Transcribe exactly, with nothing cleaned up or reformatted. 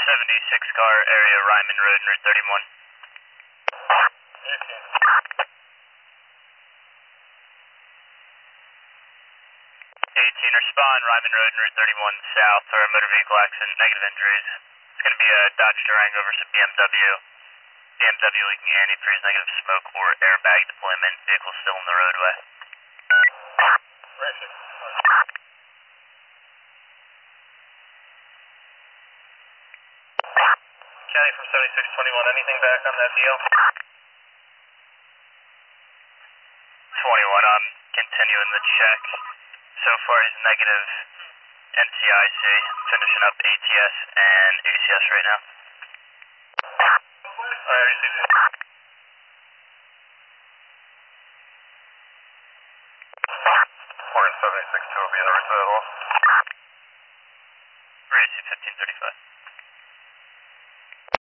seventy-six car area, Ryman Road and Route thirty-one. eighteen, respond, Ryman Road and Route thirty-one south, or a motor vehicle accident, negative injuries. It's going to be a Dodge Durango versus B M W. B M W leaking antifreeze, negative smoke or airbag deployment. Vehicle still in the roadway. Racing. County from seventy-six twenty-one, anything back on that deal? twenty-one, I'm continuing the check. So far he's negative N C I C, finishing up A T S and A C S right now. I received it. Morgan seventy-six two will be in the route to that loss. Racing fifteen thirty-five.